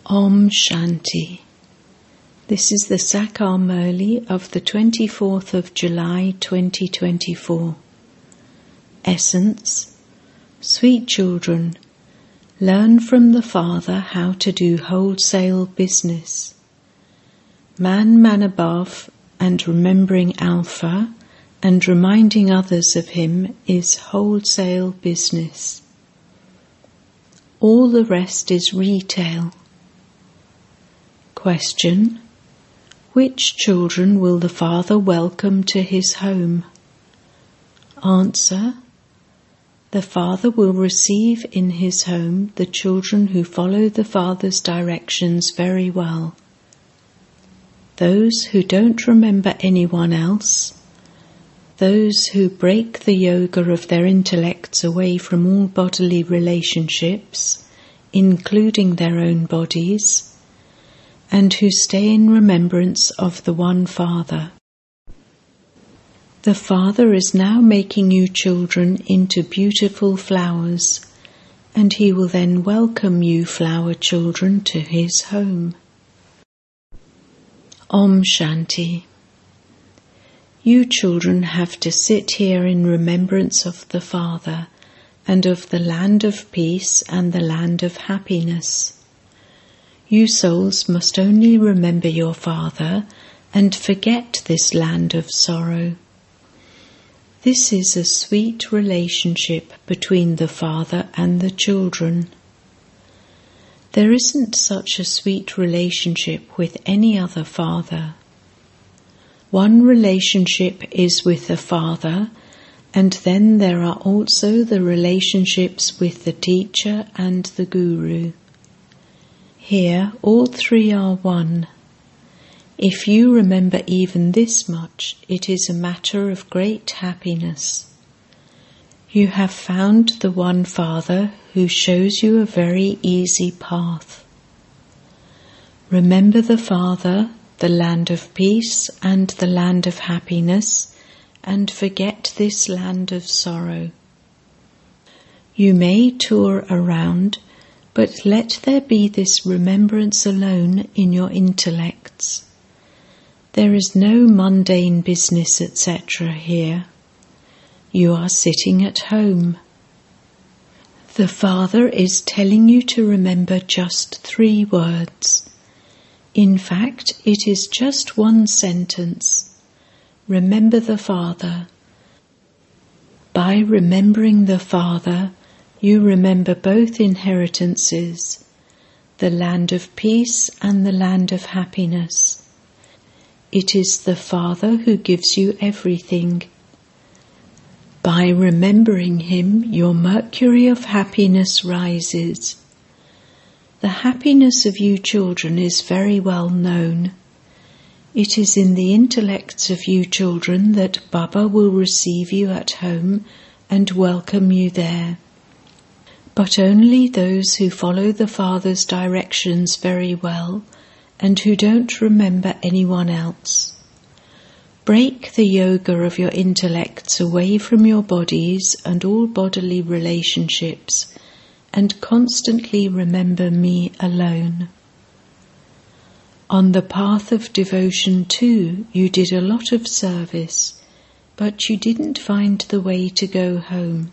Om Shanti. This is the Sakar Murli of the 24th of July 2024. Essence: Sweet children, learn from the Father how to do wholesale business. Manabhav and remembering Alpha and reminding others of him is wholesale business. All the rest is retail. Question: which children will the Father welcome to his home? Answer: the Father will receive in his home the children who follow the Father's directions very well. Those who don't remember anyone else, those who break the yoga of their intellects away from all bodily relationships, including their own bodies, and who stay in remembrance of the one Father. The Father is now making you children into beautiful flowers, and he will then welcome you flower children to his home. Om Shanti. You children have to sit here in remembrance of the Father and of the land of peace and the land of happiness. You souls must only remember your Father and forget this land of sorrow. This is a sweet relationship between the Father and the children. There isn't such a sweet relationship with any other father. One relationship is with the Father, and then there are also the relationships with the teacher and the Guru. Here, all three are one. If you remember even this much, it is a matter of great happiness. You have found the one Father who shows you a very easy path. Remember the Father, the land of peace and the land of happiness, and forget this land of sorrow. You may tour around, but let there be this remembrance alone in your intellects. There is no mundane business, etc. here. You are sitting at home. The Father is telling you to remember just 3 words. In fact, it is just one sentence. Remember the Father. By remembering the Father, you remember both inheritances, the land of peace and the land of happiness. It is the Father who gives you everything. By remembering him, your mercury of happiness rises. The happiness of you children is very well known. It is in the intellects of you children that Baba will receive you at home and welcome you there. But only those who follow the Father's directions very well and who don't remember anyone else. Break the yoga of your intellects away from your bodies and all bodily relationships and constantly remember me alone. On the path of devotion too, you did a lot of service, but you didn't find the way to go home.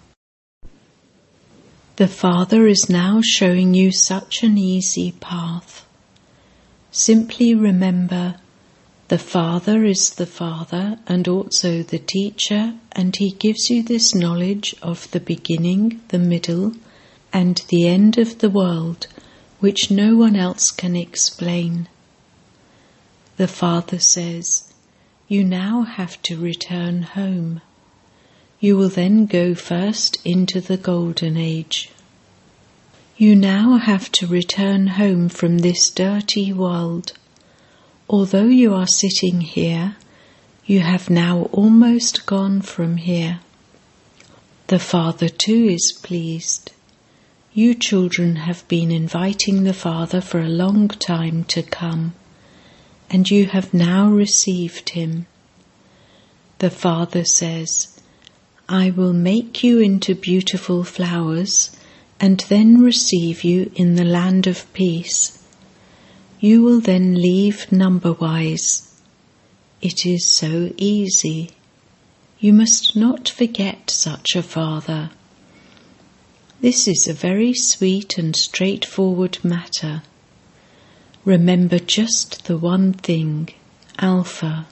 The Father is now showing you such an easy path. Simply remember, the Father is the Father and also the teacher, and he gives you this knowledge of the beginning, the middle, and the end of the world, which no one else can explain. The Father says, you now have to return home. You will then go first into the Golden Age. You now have to return home from this dirty world. Although you are sitting here, you have now almost gone from here. The Father too is pleased. You children have been inviting the Father for a long time to come, and you have now received him. The Father says, I will make you into beautiful flowers and then receive you in the land of peace. You will then leave number-wise. It is so easy. You must not forget such a father. This is a very sweet and straightforward matter. Remember just the one thing, Alpha.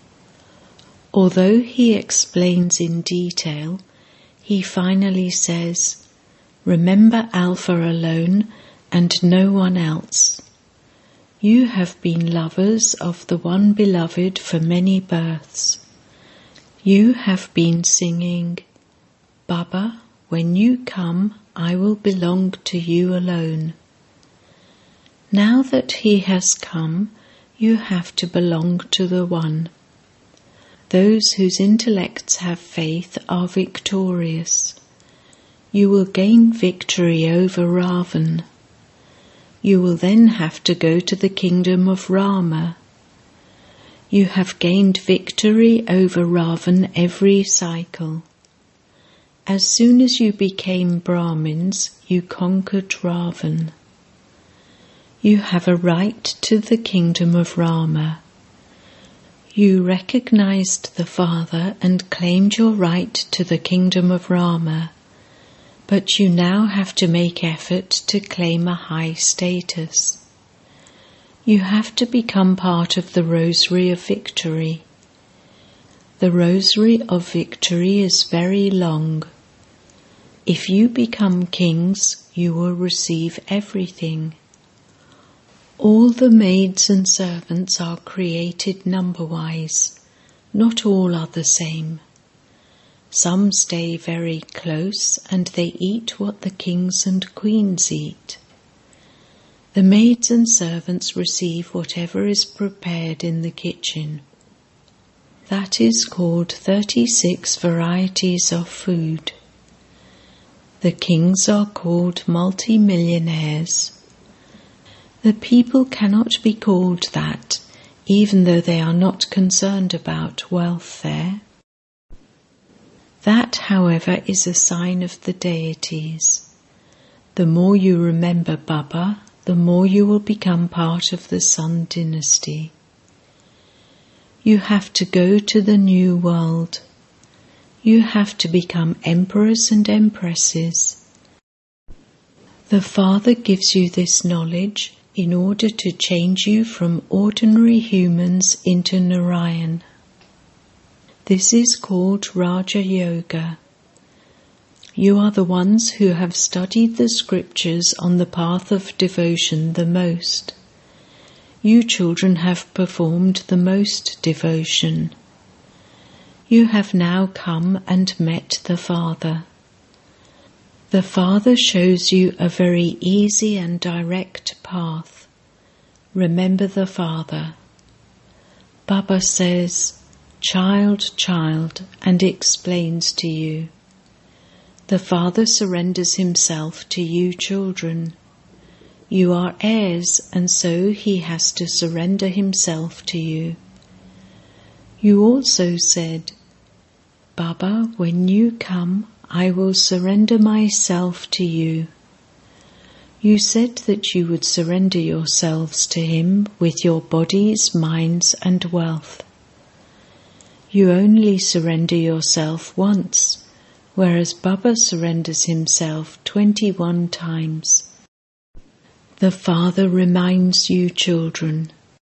Although he explains in detail, he finally says, remember Alpha alone and no one else. You have been lovers of the one beloved for many births. You have been singing, Baba, when you come, I will belong to you alone. Now that he has come, you have to belong to the One. Those whose intellects have faith are victorious. You will gain victory over Ravan. You will then have to go to the kingdom of Rama. You have gained victory over Ravan every cycle. As soon as you became Brahmins, you conquered Ravan. You have a right to the kingdom of Rama. You recognized the Father and claimed your right to the kingdom of Rama, but you now have to make effort to claim a high status. You have to become part of the Rosary of Victory. The Rosary of Victory is very long. If you become kings, you will receive everything. All the maids and servants are created number-wise. Not all are the same. Some stay very close and they eat what the kings and queens eat. The maids and servants receive whatever is prepared in the kitchen. That is called 36 varieties of food. The kings are called multi-millionaires. The people cannot be called that, even though they are not concerned about wealth there. That, however, is a sign of the deities. The more you remember Baba, the more you will become part of the Sun dynasty. You have to go to the new world. You have to become emperors and empresses. The Father gives you this knowledge in order to change you from ordinary humans into Narayan. This is called Raja Yoga. You are the ones who have studied the scriptures on the path of devotion the most. You children have performed the most devotion. You have now come and met the Father. The Father shows you a very easy and direct path. Remember the Father. Baba says, "Child, child," and explains to you. The Father surrenders himself to you children. You are heirs, and so he has to surrender himself to you. You also said, "Baba, when you come, I will surrender myself to you." You said that you would surrender yourselves to him with your bodies, minds, and wealth. You only surrender yourself once, whereas Baba surrenders himself 21 times. The Father reminds you children.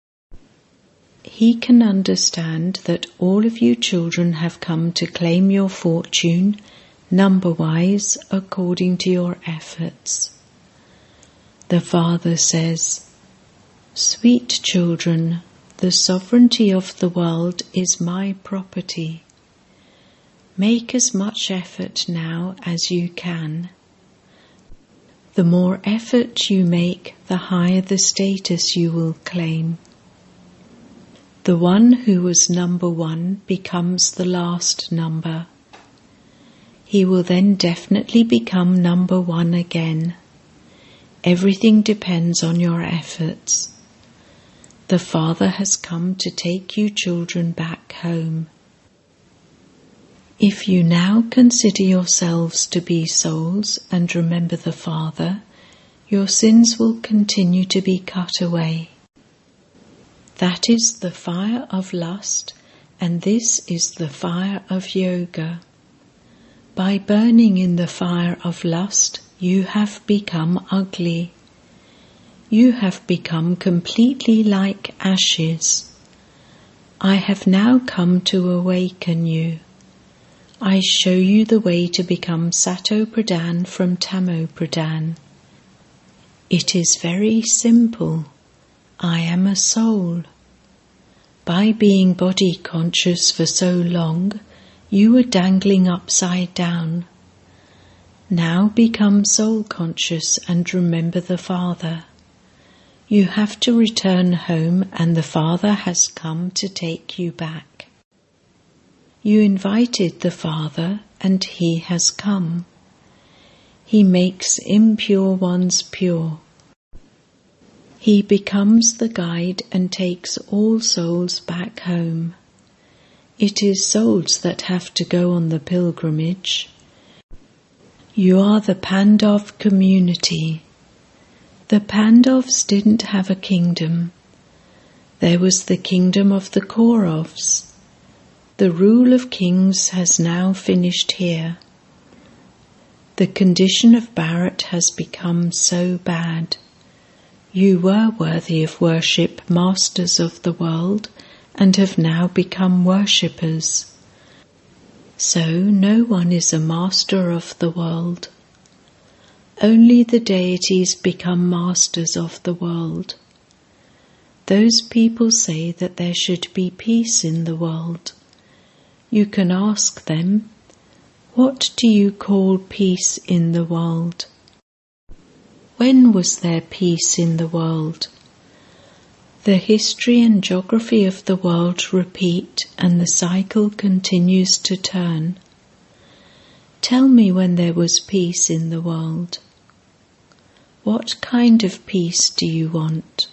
He can understand that all of you children have come to claim your fortune, number-wise, according to your efforts. The Father says, "Sweet children, the sovereignty of the world is my property. Make as much effort now as you can. The more effort you make, the higher the status you will claim. The one who was number one becomes the last number. He will then definitely become number one again. Everything depends on your efforts. The Father has come to take you children back home. If you now consider yourselves to be souls and remember the Father, your sins will continue to be cut away. That is the fire of lust, and this is the fire of yoga. By burning in the fire of lust, you have become ugly. You have become completely like ashes. I have now come to awaken you. I show you the way to become Sato Pradhan from Tamo Pradhan. It is very simple. I am a soul. By being body conscious for so long, you were dangling upside down. Now become soul conscious and remember the Father. You have to return home, and the Father has come to take you back. You invited the Father, and He has come. He makes impure ones pure. He becomes the guide and takes all souls back home. It is souls that have to go on the pilgrimage. You are the Pandav community. The Pandavs didn't have a kingdom. There was the kingdom of the Kauravas. The rule of kings has now finished here. The condition of Bharat has become so bad. You were worthy of worship, masters of the world, and have now become worshippers. So no one is a master of the world. Only the deities become masters of the world. Those people say that there should be peace in the world. You can ask them, what do you call peace in the world? When was there peace in the world? The history and geography of the world repeat, and the cycle continues to turn. Tell me when there was peace in the world. What kind of peace do you want?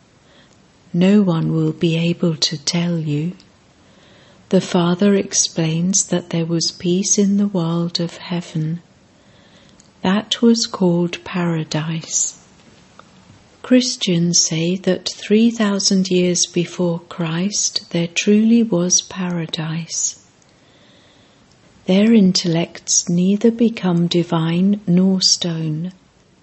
No one will be able to tell you. The Father explains that there was peace in the world of heaven. That was called paradise. Christians say that 3,000 years before Christ there truly was paradise. Their intellects neither become divine nor stone.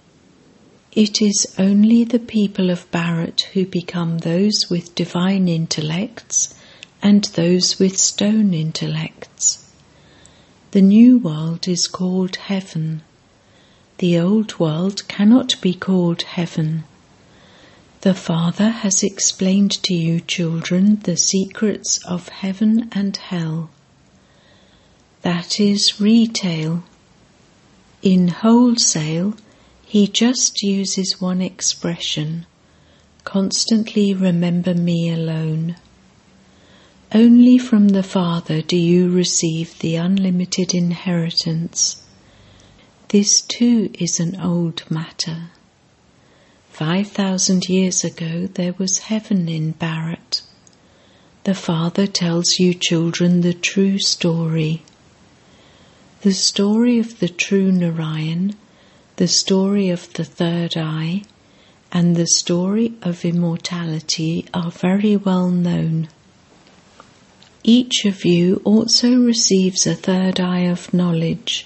It is only the people of Bharat who become those with divine intellects and those with stone intellects. The new world is called heaven. The old world cannot be called heaven. The Father has explained to you, children, the secrets of heaven and hell. That is retail. In wholesale, He just uses one expression, constantly remember me alone. Only from the Father do you receive the unlimited inheritance. This too is an old matter. 5,000 years ago there was heaven in Bharat. The Father tells you, children, the true story. The story of the true Narayan, the story of the third eye, and the story of immortality are very well known. Each of you also receives a third eye of knowledge.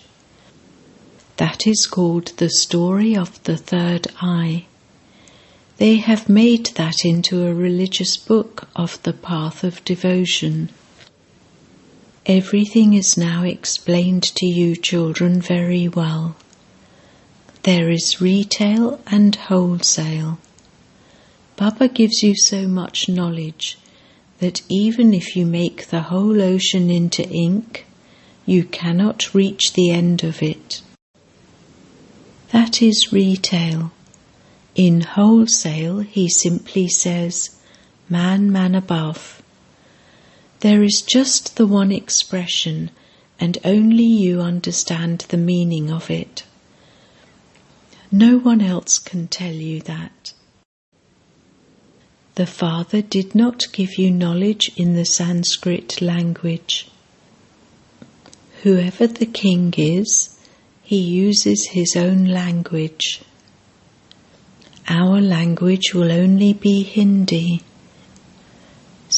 That is called the story of the third eye. They have made that into a religious book of the path of devotion. Everything is now explained to you, children, very well. There is retail and wholesale. Baba gives you so much knowledge that even if you make the whole ocean into ink, you cannot reach the end of it. That is retail. In wholesale, He simply says, man, man above. There is just the one expression, and only you understand the meaning of it. No one else can tell you that. The Father did not give you knowledge in the Sanskrit language. Whoever the king is, he uses his own language. Our language will only be Hindi.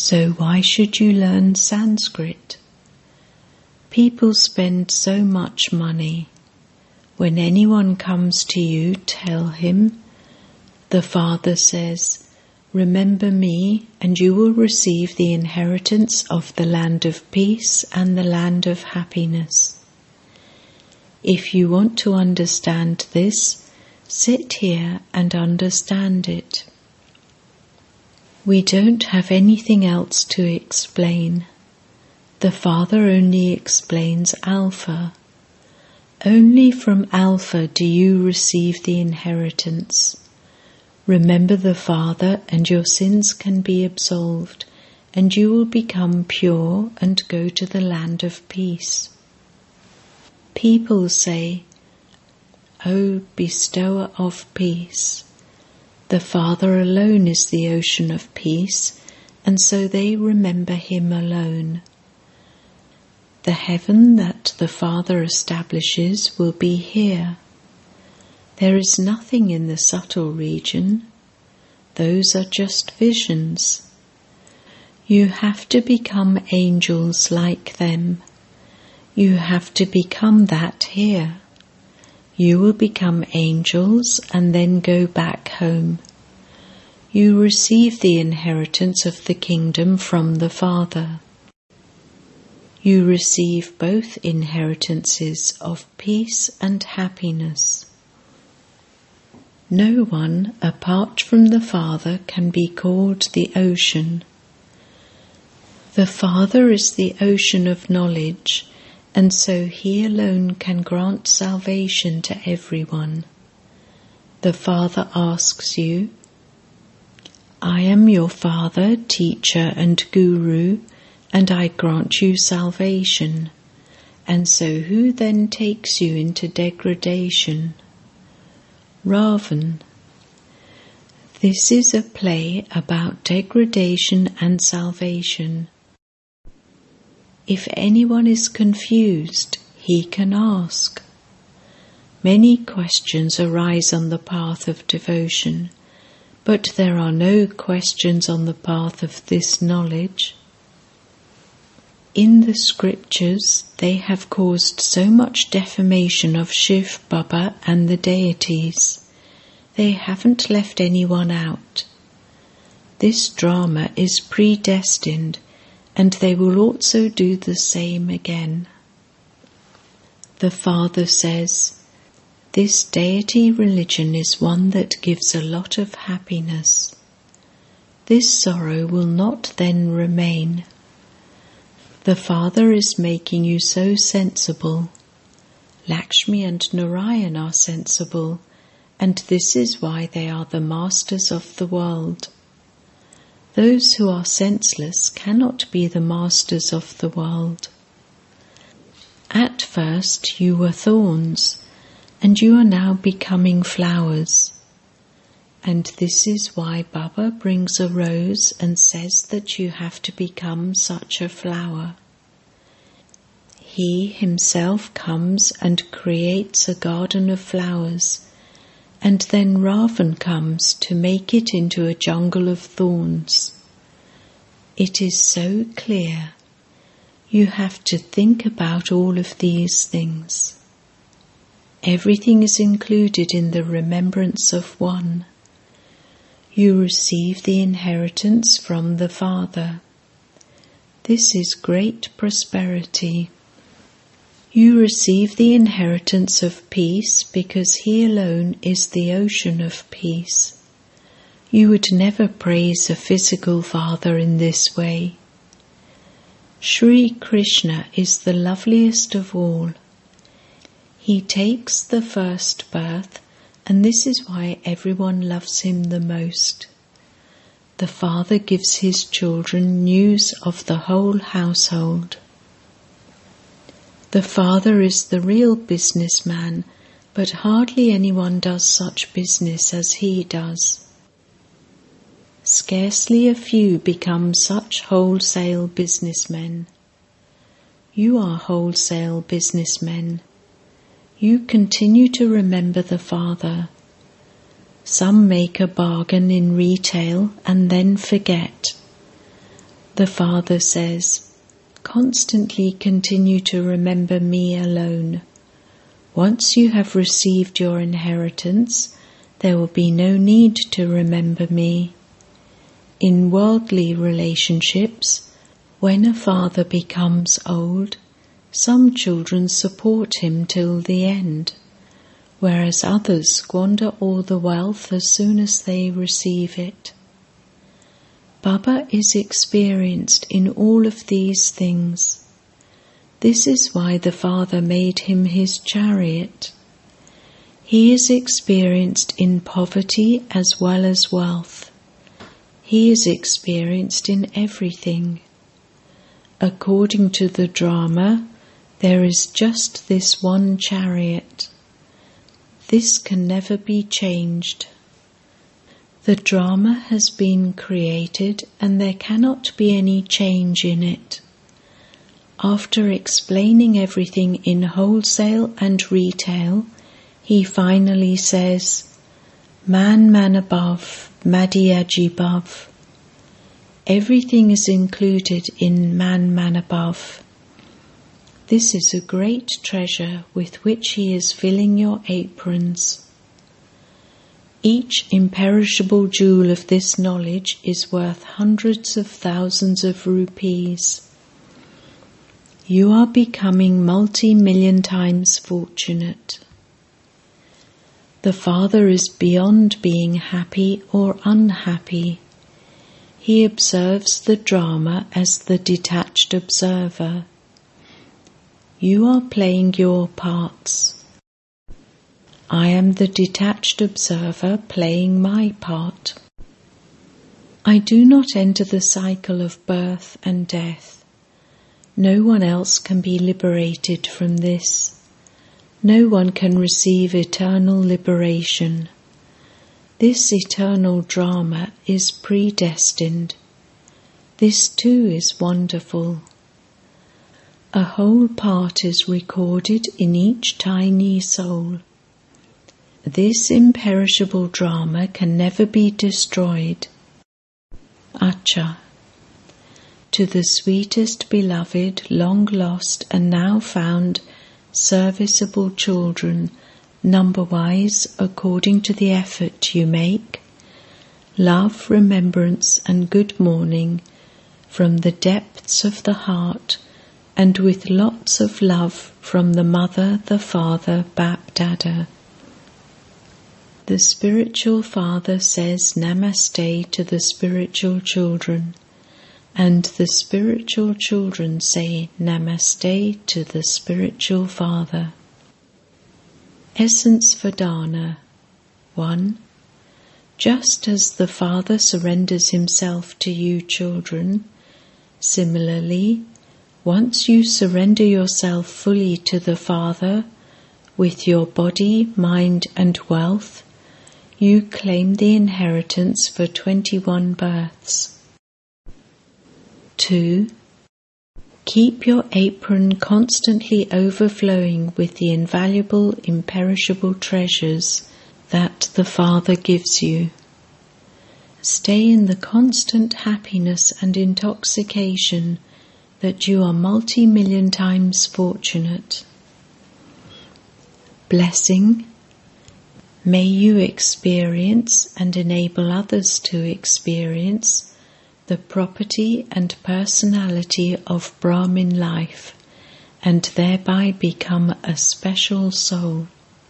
So why should you learn Sanskrit? People spend so much money. When anyone comes to you, tell him, the Father says, remember me and you will receive the inheritance of the land of peace and the land of happiness. If you want to understand this, sit here and understand it. We don't have anything else to explain. The Father only explains Alpha. Only from Alpha do you receive the inheritance. Remember the Father and your sins can be absolved, and you will become pure and go to the land of peace. People say, O bestower of peace. The Father alone is the ocean of peace, and so they remember Him alone. The heaven that the Father establishes will be here. There is nothing in the subtle region. Those are just visions. You have to become angels like them. You have to become that here. You will become angels and then go back home. You receive the inheritance of the kingdom from the Father. You receive both inheritances of peace and happiness. No one apart from the Father can be called the ocean. The Father is the ocean of knowledge, and so He alone can grant salvation to everyone. The Father asks you, I am your Father, teacher and guru, and I grant you salvation. And so who then takes you into degradation? Ravan. This is a play about degradation and salvation. If anyone is confused, he can ask. Many questions arise on the path of devotion, but there are no questions on the path of this knowledge. In the scriptures, they have caused so much defamation of Shiv, Baba and the deities. They haven't left anyone out. This drama is predestined, and they will also do the same again. The Father says, this deity religion is one that gives a lot of happiness. This sorrow will not then remain. The Father is making you so sensible. Lakshmi and Narayan are sensible, and this is why they are the masters of the world. Those who are senseless cannot be the masters of the world. At first you were thorns, and you are now becoming flowers. And this is why Baba brings a rose and says that you have to become such a flower. He himself comes and creates a garden of flowers, and then Ravan comes to make it into a jungle of thorns. It is so clear. You have to think about all of these things. Everything is included in the remembrance of one. You receive the inheritance from the Father. This is great prosperity. You receive the inheritance of peace because He alone is the ocean of peace. You would never praise a physical father in this way. Sri Krishna is the loveliest of all. He takes the first birth, and this is why everyone loves him the most. The Father gives his children news of the whole household. The Father is the real businessman, but hardly anyone does such business as he does. Scarcely a few become such wholesale businessmen. You are wholesale businessmen. You continue to remember the Father. Some make a bargain in retail and then forget. The Father says, constantly continue to remember me alone. Once you have received your inheritance, there will be no need to remember me. In worldly relationships, when a father becomes old, some children support him till the end, whereas others squander all the wealth as soon as they receive it. Baba is experienced in all of these things. This is why the Father made him his chariot. He is experienced in poverty as well as wealth. He is experienced in everything. According to the drama, there is just this one chariot. This can never be changed. The drama has been created and there cannot be any change in it. After explaining everything in wholesale and retail, he finally says, Man above, Madhyaji above. Everything is included in Man above. This is a great treasure with which he is filling your aprons. Each imperishable jewel of this knowledge is worth hundreds of thousands of rupees. You are becoming multi-million times fortunate. The Father is beyond being happy or unhappy. He observes the drama as the detached observer. You are playing your parts. I am the detached observer playing my part. I do not enter the cycle of birth and death. No one else can be liberated from this. No one can receive eternal liberation. This eternal drama is predestined. This too is wonderful. A whole part is recorded in each tiny soul. This imperishable drama can never be destroyed. Acha. To the sweetest beloved, long lost and now found, serviceable children, number-wise according to the effort you make, love, remembrance and good morning from the depths of the heart and with lots of love from the Mother, the Father, Bap Dada. The spiritual father says Namaste to the spiritual children, and the spiritual children say Namaste to the spiritual father. Essence for Dana. 1. Just as the Father surrenders himself to you children, similarly, once you surrender yourself fully to the Father, with your body, mind and wealth, you claim the inheritance for 21 births. 2. Keep your apron constantly overflowing with the invaluable, imperishable treasures that the Father gives you. Stay in the constant happiness and intoxication that you are multi-million times fortunate. Blessing. May you experience and enable others to experience the property and personality of Brahmin life and thereby become a special soul.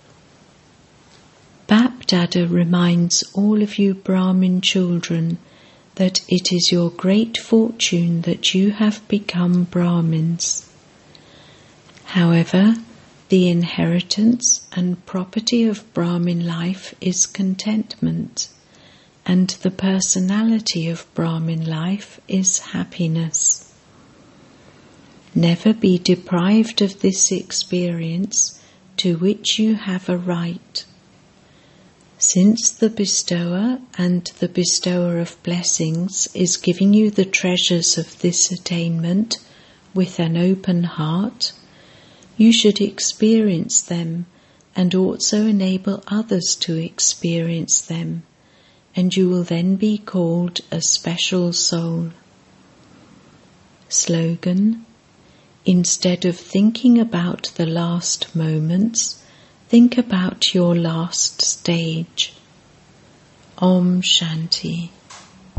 Bap Dada reminds all of you Brahmin children that it is your great fortune that you have become Brahmins. However, the inheritance and property of Brahmin life is contentment, and the personality of Brahmin life is happiness. Never be deprived of this experience to which you have a right. Since the bestower and the bestower of blessings is giving you the treasures of this attainment with an open heart, you should experience them and also enable others to experience them, and you will then be called a special soul. Slogan: instead of thinking about the last moments, think about your last stage. Om Shanti.